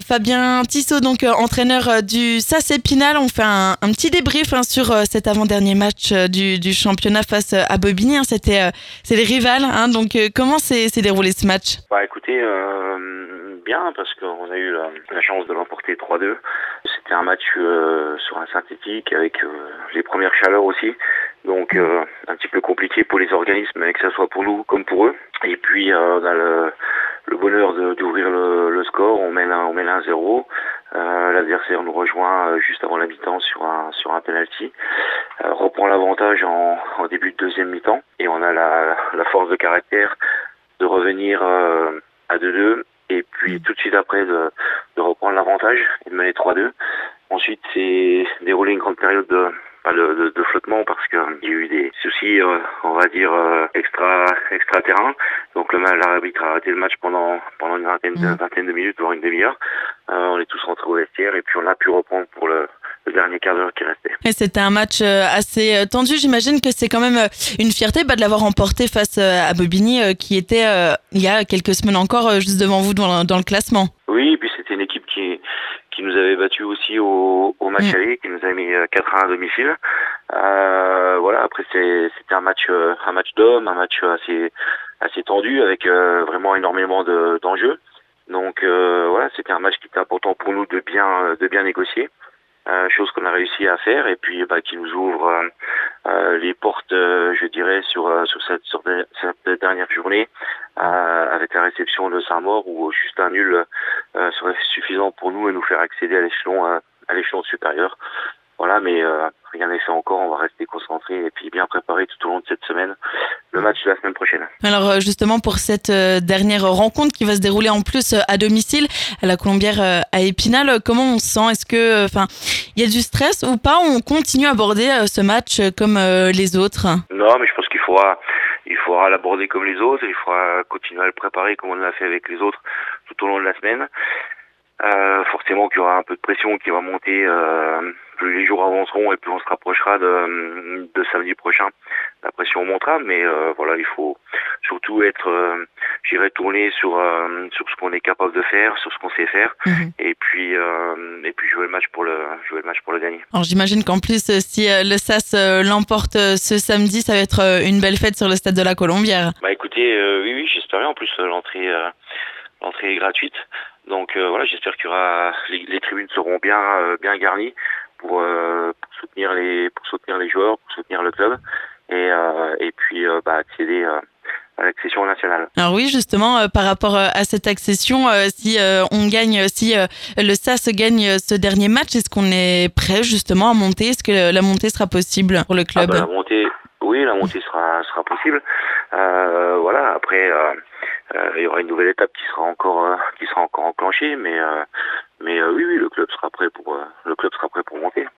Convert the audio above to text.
Fabien Tissot, donc entraîneur du SAS Épinal. On fait un petit débrief sur cet avant-dernier match du championnat face à Bobigny. C'est les rivales. Donc comment s'est déroulé ce match? Écoutez, bien, parce qu'on a eu la chance de l'emporter 3-2. C'était un match sur un synthétique avec les premières chaleurs aussi. Donc un petit peu compliqué pour les organismes, mais que ça soit pour nous comme pour eux. Et puis on a le bonheur d'ouvrir le score. On mène 1-0. L'adversaire nous rejoint juste avant la mi-temps sur un penalty. Reprend l'avantage en début de deuxième mi-temps. Et on a la force de caractère de revenir à 2-2. Et puis tout de suite après de reprendre l'avantage et de mener 3-2. Ensuite, c'est déroulé une grande période de flottement parce qu'il y a eu des soucis, on va dire, extra terrain. Donc l'arbitre a arrêté le match pendant une vingtaine de minutes, voire une demi-heure. On est tous rentrés au vestiaire et puis on a pu reprendre pour le dernier quart d'heure qui restait. Et c'était un match assez tendu. J'imagine que c'est quand même une fierté de l'avoir remporté face à Bobigny qui était il y a quelques semaines encore juste devant vous dans le classement. Oui, et puis c'était une équipe qui nous avait battu aussi au match aller, qui nous a mis 4-1 à domicile. Voilà, après c'était un match d'hommes, un match assez tendu avec vraiment énormément d'enjeux. Donc voilà, c'était un match qui était important pour nous de bien négocier. Chose qu'on a réussi à faire et puis qui nous ouvre les portes, je dirais, sur cette dernière journée avec la réception de Saint-Maur où juste un nul serait suffisant pour nous et nous faire accéder à l'échelon supérieur. Voilà, mais rien n'est fait encore, on va rester concentré et puis bien préparé tout au long de cette semaine, le match de la semaine prochaine. Alors justement pour cette dernière rencontre qui va se dérouler en plus à domicile à la Colombière à Épinal, comment on se sent? Est-ce que il y a du stress ou pas? On continue à aborder ce match comme les autres? Non, mais je pense qu'il faudra l'aborder comme les autres, il faudra continuer à le préparer comme on l'a fait avec les autres tout au long de la semaine. Forcément qu'il y aura un peu de pression qui va monter plus les jours avanceront et plus on se rapprochera de samedi prochain. La pression montera, mais voilà, il faut surtout être tourné sur ce qu'on est capable de faire, sur ce qu'on sait faire, et puis jouer le match pour le gagner. Alors j'imagine qu'en plus si le SAS l'emporte ce samedi, ça va être une belle fête sur le stade de la Colombière. Écoutez, oui, j'espère bien. En plus l'entrée est gratuite. Donc voilà, j'espère qu'il y aura les tribunes seront bien garnies pour soutenir les joueurs, pour soutenir le club et puis accéder à l'accession nationale. Alors oui, justement, par rapport à cette accession, si le SAS gagne ce dernier match, est-ce qu'on est prêt justement à monter? Est-ce que la montée sera possible pour le club? La montée sera possible. Voilà, après il y aura une nouvelle étape qui sera encore enclenchée, mais oui, le club sera prêt pour monter.